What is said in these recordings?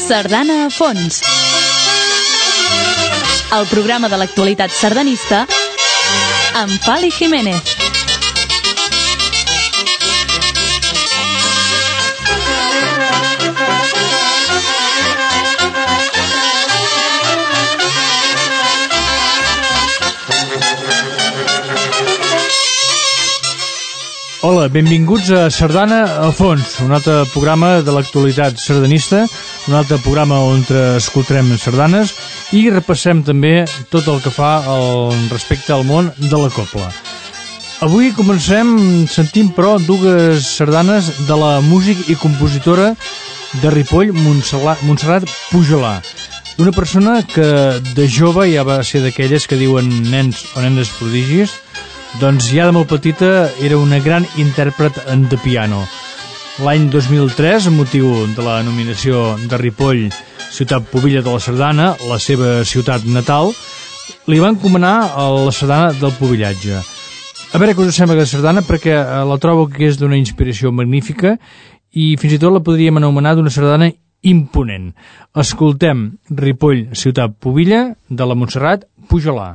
Sardana a fons. El programa de l'actualitat sardanista amb Fali Jiménez. Hola, benvinguts a Sardana a fons, un altre programa de l'actualitat sardanista, un altre programa on escoltarem sardanes i repassem també tot el que fa respecte al món de la cobla. Avui comencem sentint, però, dues sardanes de la músic i compositora de Ripoll, Montserrat Pujolà. Una persona que de jove ja va ser d'aquelles que diuen nens o nenes prodigis. Doncs ja de molt petita era una gran intèrpret de piano. L'any 2003, amb motiu de la nominació de Ripoll, ciutat pubilla de la sardana, la seva ciutat natal, li van encomanar a la sardana del pubillatge. A veure què us sembla aquesta sardana, perquè la trobo que és d'una inspiració magnífica i fins i tot la podríem anomenar d'una sardana imponent. Escoltem Ripoll, ciutat pubilla, de la Montserrat Pujolà.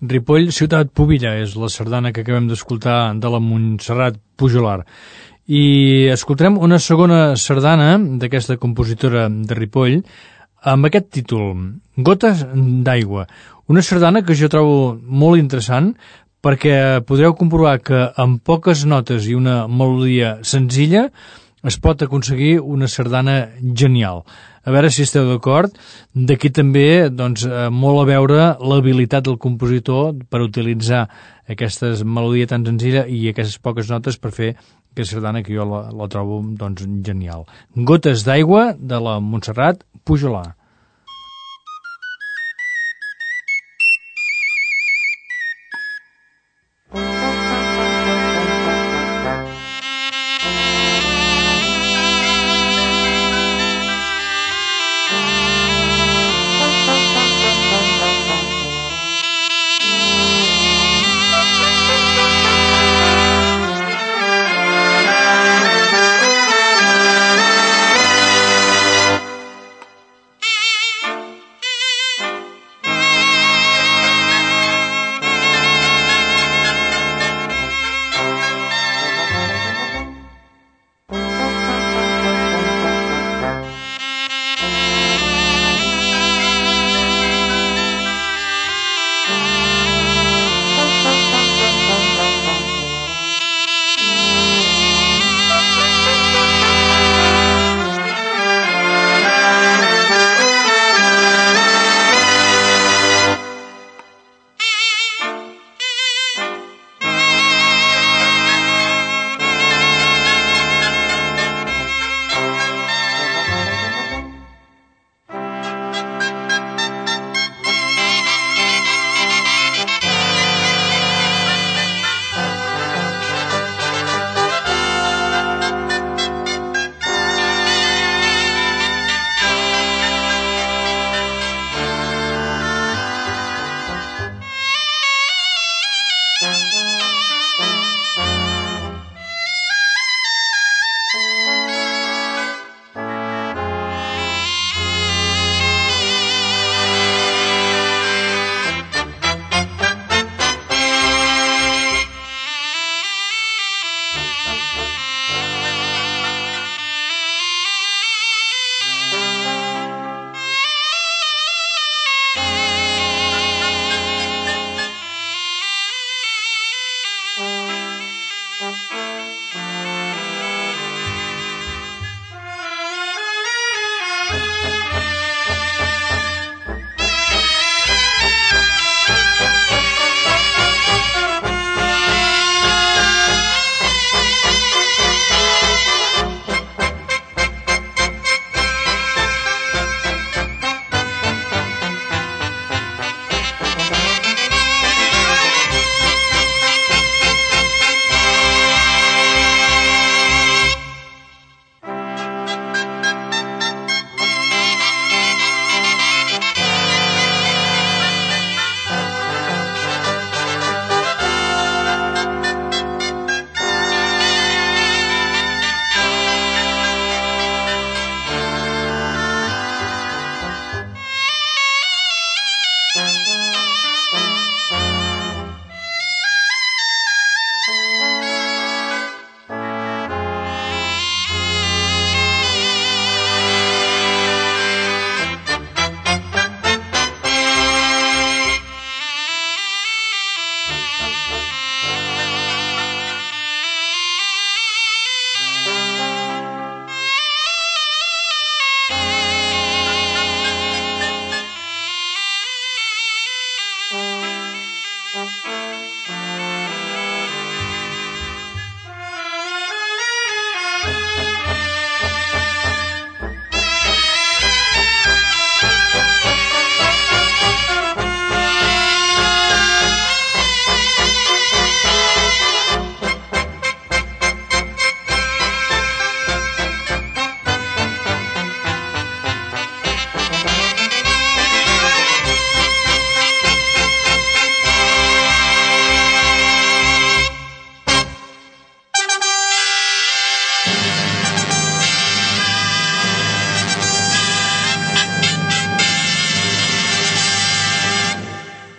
Ripoll, ciutat pubilla, és la sardana que acabem d'escoltar de la Montserrat Pujolar. I escoltarem una segona sardana d'aquesta compositora de Ripoll amb aquest títol, Gotes d'aigua. Una sardana que jo trobo molt interessant perquè podreu comprovar que amb poques notes i una melodia senzilla es pot aconseguir una sardana genial. A veure si esteu d'acord. D'aquí també doncs, molt a veure l'habilitat del compositor per utilitzar aquesta melodia tan senzilla i aquestes poques notes per fer aquesta sardana que jo la trobo doncs, genial. Gotes d'aigua de la Montserrat Pujolar.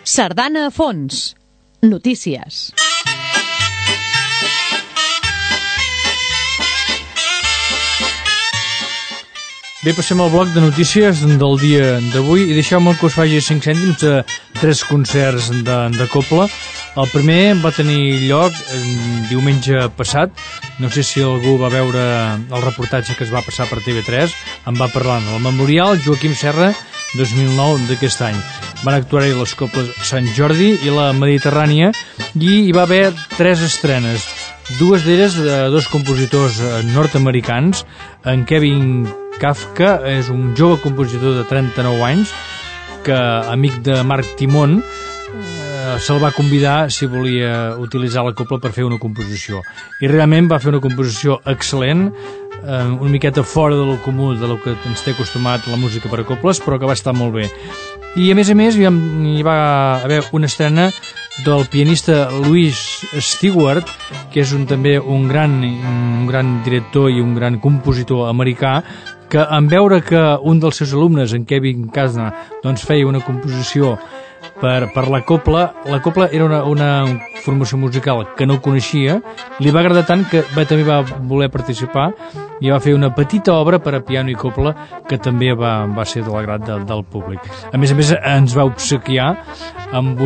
Sardana a fons. Notícies. Bé, passem al bloc de notícies del dia d'avui i deixeu-me que us faci 5 cèntims de 3 concerts de cobla. El primer va tenir lloc diumenge passat. No sé si algú va veure el reportatge que es va passar per TV3. En va parlar en el Memorial Joaquim Serra 2009 d'aquest any. Van actuar-hi les cobles Sant Jordi i la Mediterrània i hi va haver 3 estrenes. Dues d'elles de 2 compositors nord-americans. En Kevin Kafka és un jove compositor de 39 anys que, amic de Marc Timon, se'l va convidar si volia utilitzar la cobla per fer una composició. I realment va fer una composició excel·lent, una miqueta fora del comú de lo que ens té acostumat la música per a cobles, però que va estar molt bé. I a més hi va haver una estrena del pianista Louis Stewart, que és també un gran director i un gran compositor americà, que en veure que un dels seus alumnes, en Kevin Kasna, doncs feia una composició per la cobla era una formació musical que no coneixia, li va agradar tant que també va voler participar i va fer una petita obra per a piano i cobla que també va ser de l'agrat del públic. A més, ens va obsequiar amb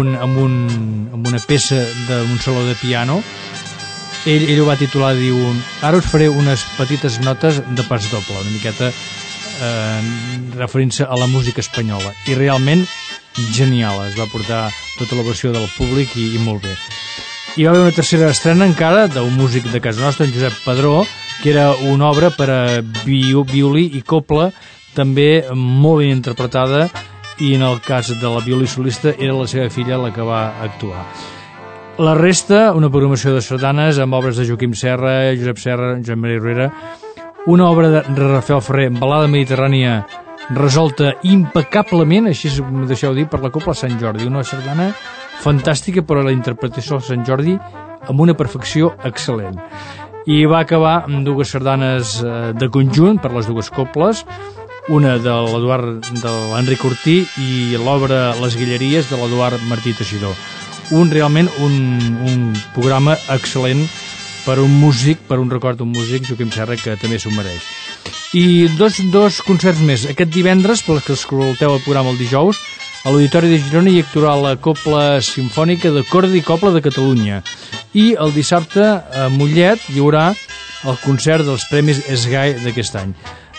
una peça d'un saló de piano. Ell ho va titular, diu, ara us faré unes petites notes de pas doble, una miqueta referint-se a la música espanyola. I realment genial, es va portar tota la versió del públic i molt bé. Hi va haver una tercera estrena encara d'un músic de casa nostra, en Josep Padró, que era una obra per a violí i cobla, també molt ben interpretada, i en el cas de la violí solista era la seva filla la que va actuar. La resta, una programació de sardanes amb obres de Joaquim Serra, Josep Serra, Josep Maria Herrera, una obra de Rafael Ferrer, balada mediterrània resolta impecablement, així m'ho deixeu dir, per la cobla Sant Jordi, una sardana fantàstica per a la interpretació del Sant Jordi amb una perfecció excel·lent. I va acabar amb 2 sardanes de conjunt per les 2 cobles, una de l'Enric Ortí i l'obra Les Guilleries de l'Eduard Martí Teixidor. Realment un programa excel·lent per un músic, per un record d'un músic, Joaquim Serra, que també s'ho mereix. I dos concerts més. Aquest divendres, per que escolteu el programa el dijous, a l'Auditori de Girona hi actuarà la Cobla Simfònica de Corda i Cobla de Catalunya. I el dissabte a Mollet hi haurà el concert dels Premis Esgai d'aquest any.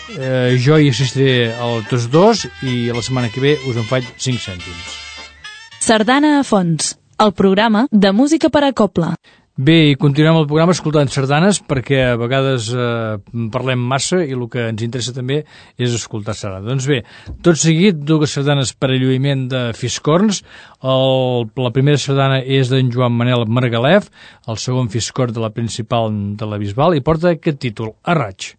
Jo hi assistiré a tots 2 i la setmana que ve us en faig 5 cèntims. Sardana a fons, el programa de música per a cobla. Bé, i continuem el programa escoltant sardanes perquè a vegades parlem massa i el que ens interessa també és escoltar sardanes. Doncs bé, tot seguit, 2 sardanes per a lluïment de fiscorns. La primera sardana és d'en Joan Manel Margalef, el segon fiscorn de la Principal de la Bisbal, i porta aquest títol, A raig.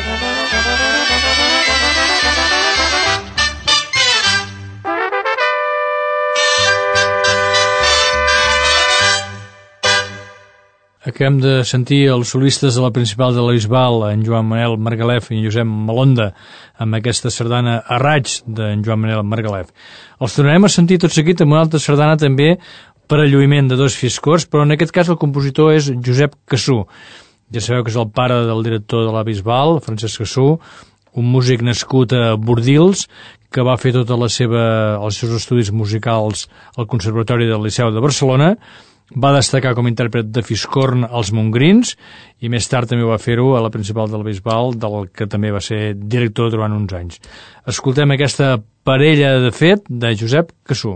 Acabem de sentir els solistes de la Principal de la Bisbal, en Joan Manel Margalef i en Josep Malonda, amb aquesta sardana a raig d'en Joan Manel Margalef. Els tornarem a sentir tot seguit amb una altra sardana també per a lluïment de dos fiscors, però en aquest cas el compositor és Josep Cassú. Ja sabeu que és el pare del director de la Bisbal, Francesc Cassú, un músic nascut a Bordils, que va fer tots els seus estudis musicals al Conservatori del Liceu de Barcelona. Va destacar com a intèrpret de fiscorn als Montgrins i més tard també va fer-ho a la Principal de la Bisbal, del que també va ser director durant uns anys. Escoltem aquesta parella de fet de Josep Cassú.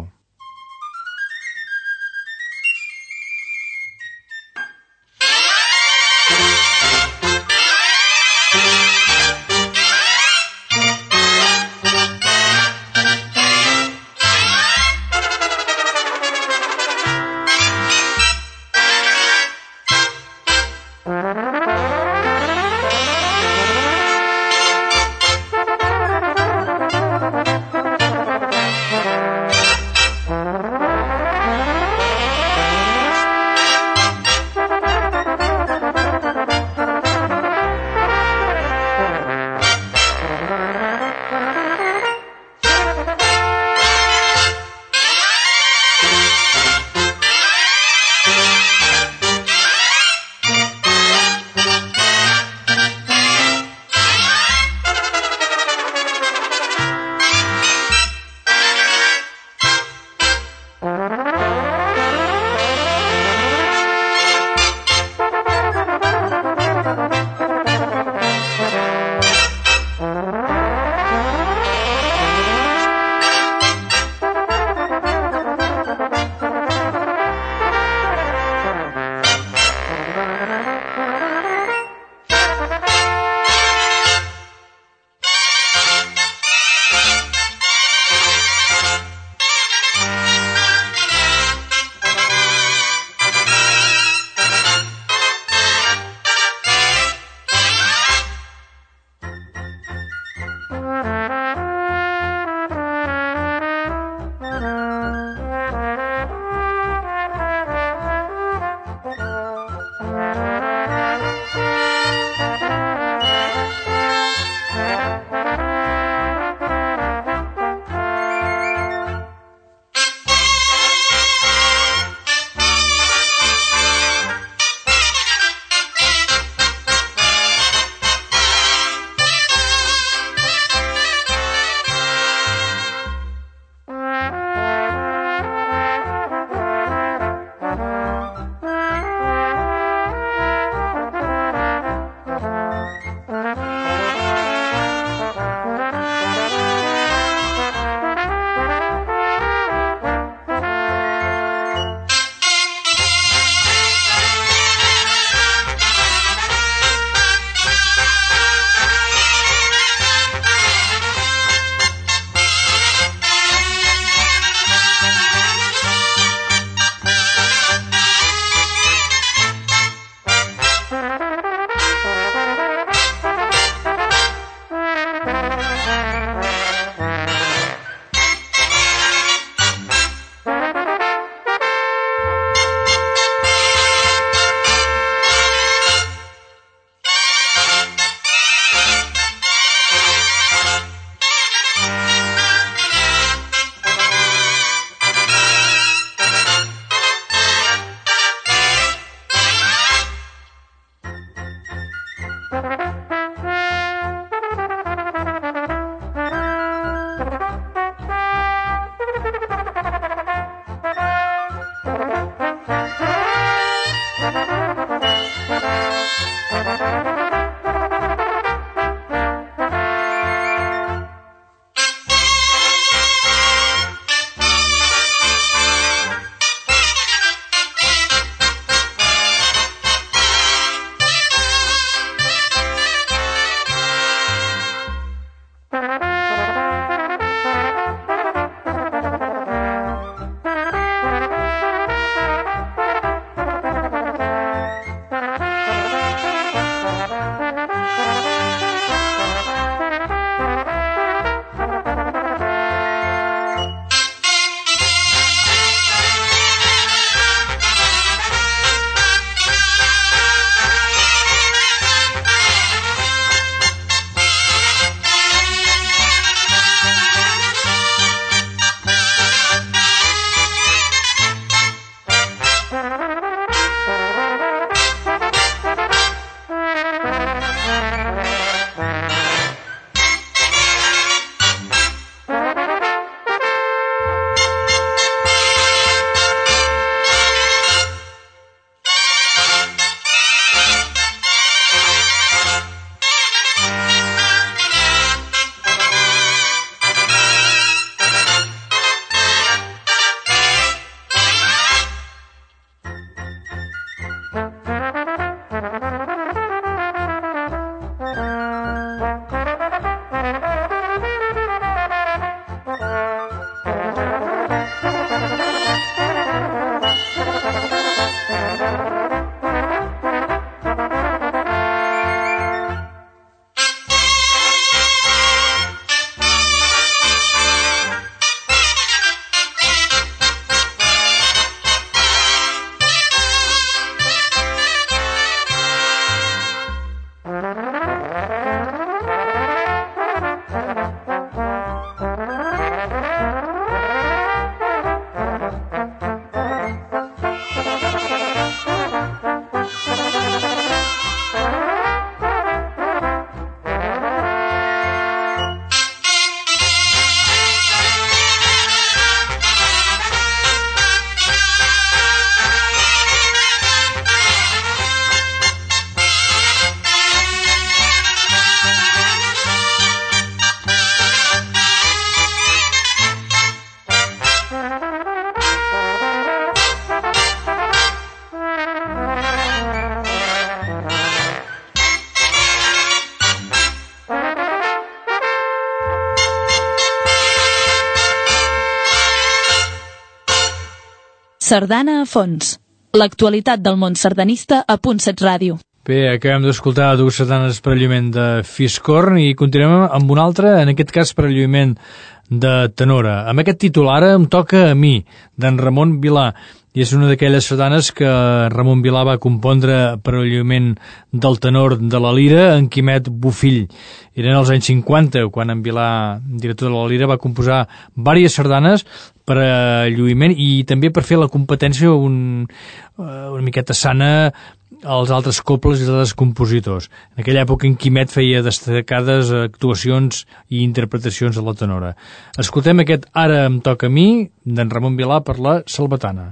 Sardana a fons. L'actualitat del món sardanista a Punt7 Ràdio. Bé, acabem d'escoltar dues sardanes per lluïment de Fiscorn i continuem amb una altra, en aquest cas per lluïment de tenora. Amb aquest títol, Ara em toca a mi, d'en Ramon Vilà. I és una d'aquelles sardanes que Ramon Vilà va compondre per al lluïment del tenor de la lira, en Quimet Bofill. Eren els anys 50, quan en Vilà, director de la lira, va composar diverses sardanes per a lluïment i també per fer la competència una miqueta sana als altres cobles i als altres compositors. En aquella època en Quimet feia destacades actuacions i interpretacions de la tenora. Escoltem aquest Ara em toca a mi, d'en Ramon Vilà per la Salvatana.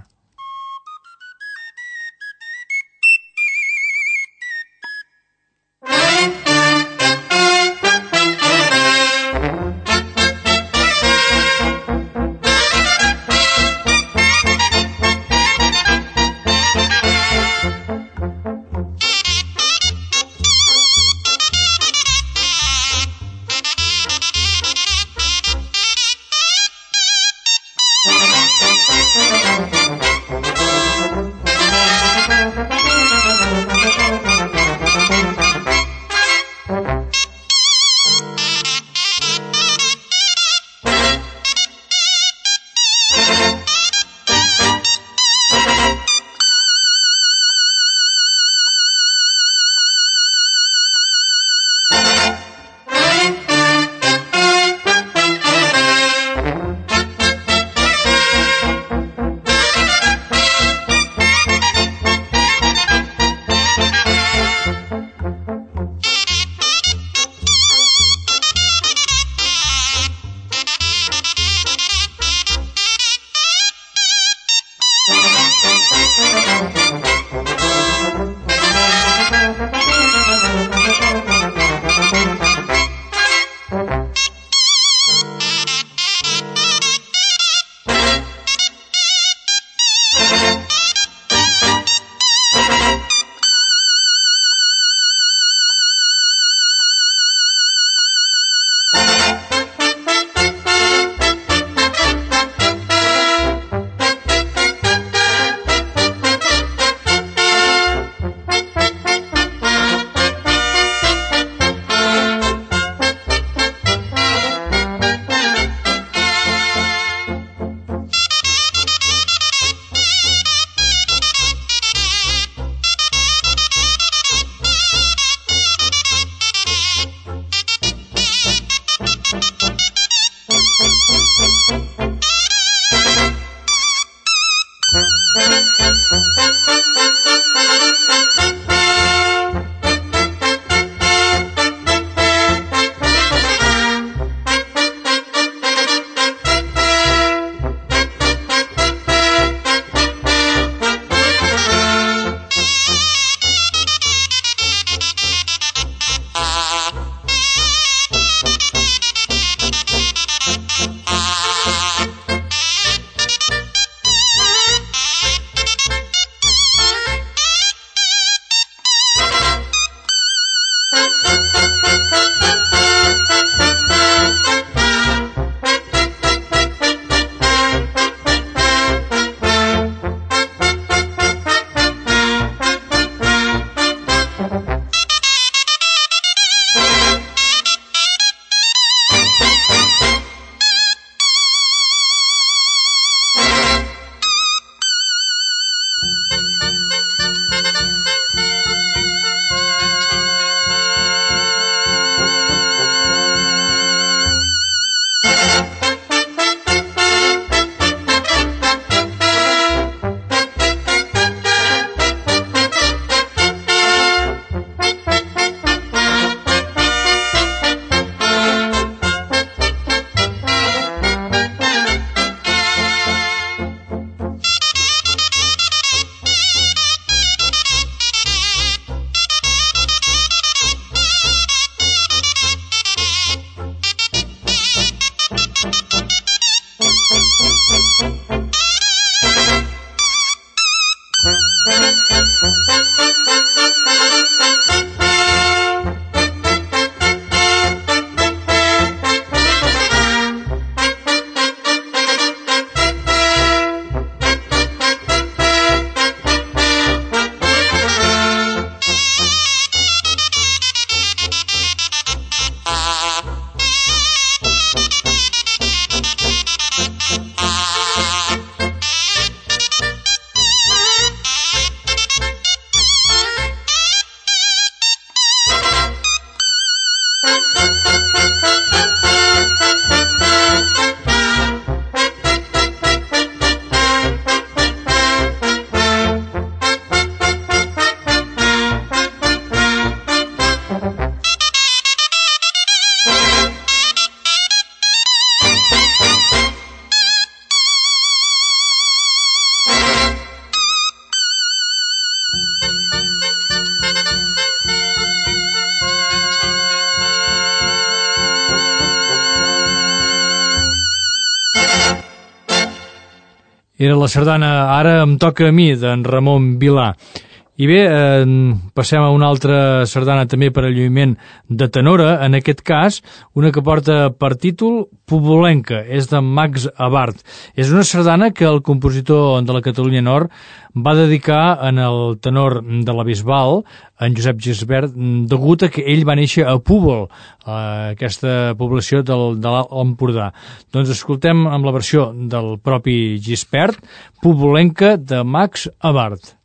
Era la sardana Ara em toca a mi, d'en Ramon Vilà. I bé, passem a una altra sardana també per al lluïment de tenora, en aquest cas una que porta per títol Pobolenca, és de Max Abart. És una sardana que el compositor de la Catalunya Nord va dedicar en el tenor de la Bisbal, en Josep Gisbert, degut a que ell va néixer a Púbol, aquesta població de l'Alt Empordà. Doncs escoltem amb la versió del propi Gisbert, Pobolenca de Max Abart.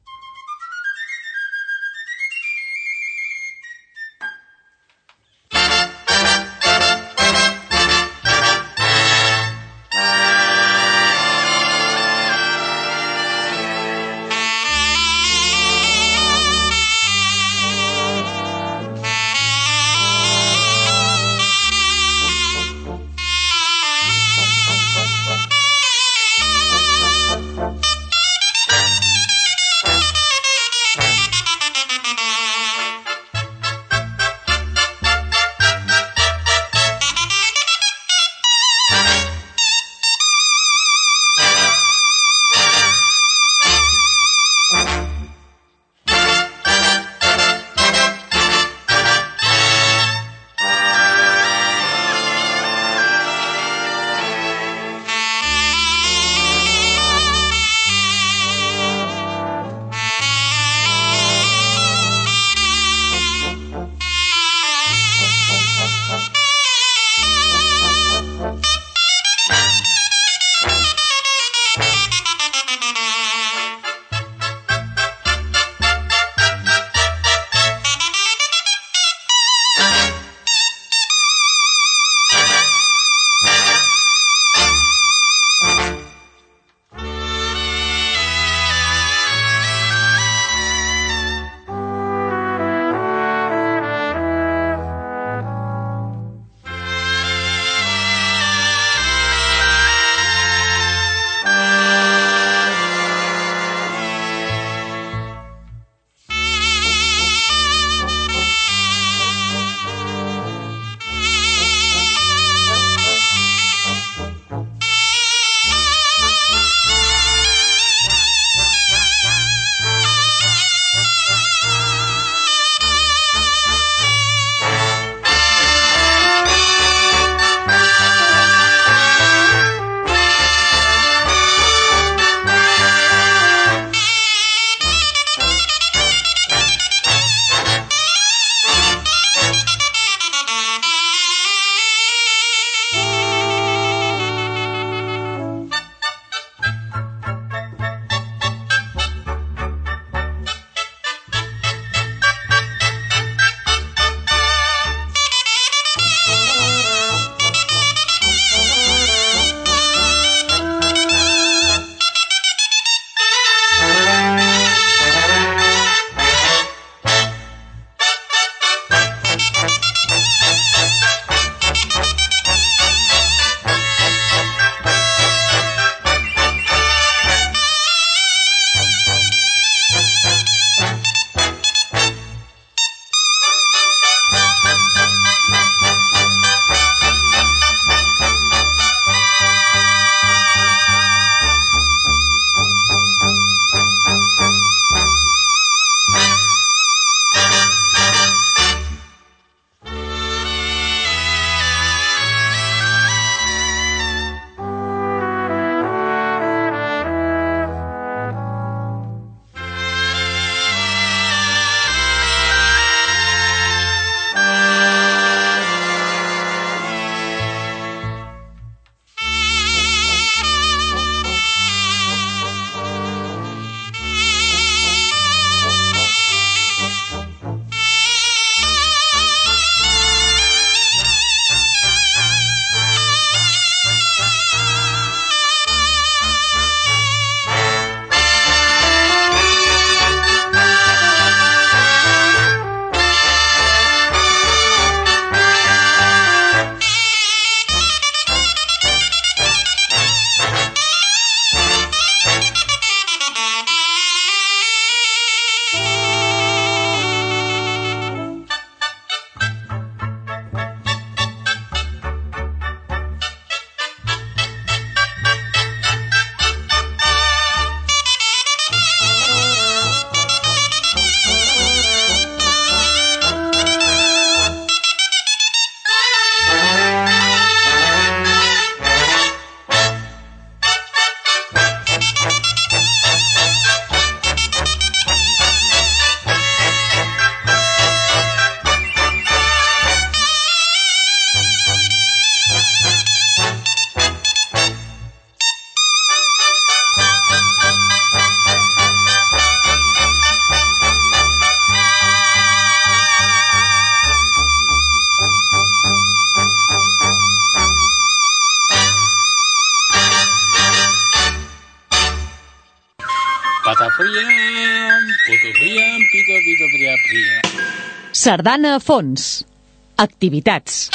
Sardana a fons. Activitats.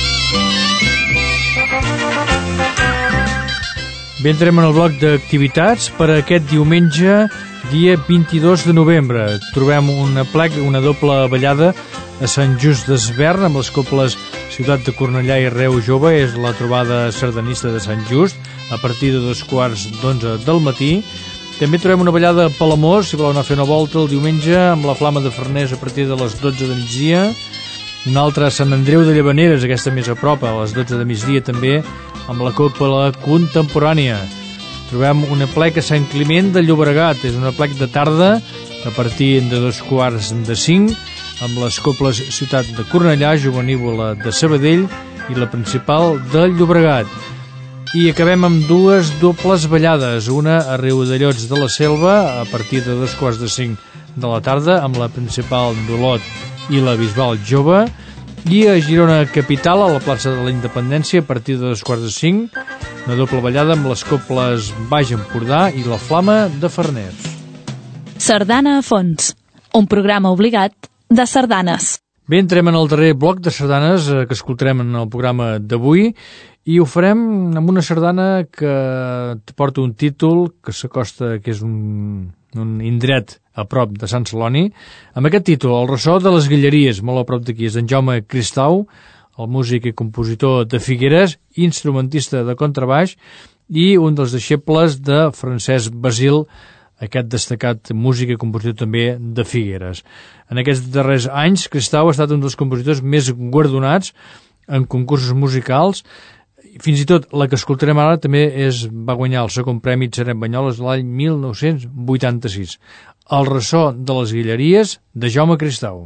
Bé, entrem en el bloc d'activitats per a aquest diumenge, dia 22 de novembre. Trobem una doble ballada a Sant Just d'Esvern amb les coples Ciutat de Cornellà i Reus Jove. És la trobada sardanista de Sant Just a partir de 2:15 del matí. També trobem una ballada a Palamós, si voleu anar a fer una volta el diumenge, amb la Flama de Farners a partir de les 12 de migdia. Una altra a Sant Andreu de Llavaneres, aquesta més a prop, a les 12 de migdia també, amb la copla contemporània. Trobem un aplec a Sant Climent de Llobregat, és un aplec de tarda a partir de 4:45, amb les coples Ciutat de Cornellà, Jovenívola de Sabadell i la principal de Llobregat. I acabem amb dues dobles ballades, una a Riudellots de la Selva a partir de 4:45 de la tarda amb la principal d'Olot i la Bisbal Jove, i a Girona Capital a la plaça de la Independència a partir de 2:45, una doble ballada amb les coples Baix Empordà i la Flama de Farners. Sardana a fons, un programa obligat de sardanes. Bé, entrem en el darrer bloc de sardanes que escoltarem en el programa d'avui, i ho farem amb una sardana que porta un títol que s'acosta, que és un indret a prop de Sant Celoni, amb aquest títol, El ressò de les Guilleries, molt a prop d'aquí. És en Jaume Cristau, el músic i compositor de Figueres, instrumentista de contrabaix i un dels deixebles de Francesc Basil, aquest destacat músic i compositor també de Figueres. En aquests darrers anys, Cristau ha estat un dels compositors més guardonats en concursos musicals. Fins i tot la que escoltarem ara també va guanyar el segon premi Txaret Banyoles l'any 1986. El ressò de les Guilleries, de Jaume Cristau.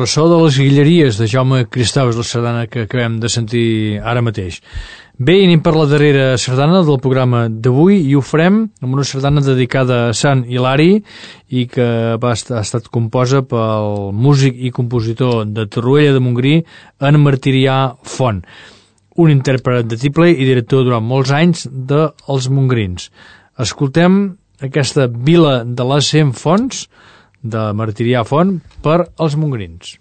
ressò de les Guilleries de Jaume Cristau és la sardana que acabem de sentir ara mateix. Bé, anem per la darrera sardana del programa d'avui i ho farem amb una sardana dedicada a Sant Hilari i que ha estat composa pel músic i compositor de Torroella de Montgrí, en Martirià Font, un intèrpret de tiple i director durant molts anys dels Mongrins. Escoltem aquesta Vila de les 100 Fonts de Martirià Font per als Mongrins.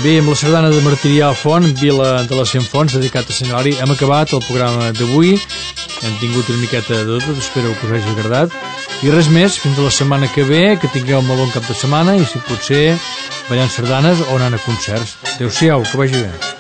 Bé, amb la sardana de Martirià Font, Vila de les Cienfonts, dedicat a Sant Hilari, hem acabat el programa d'avui. Hem tingut una miqueta de tot, espero que us hagi agradat. I res més, fins a la setmana que ve, que tingueu un molt bon cap de setmana i si potser ballant sardanes o anant a concerts. Adéu-siau, que vagi bé.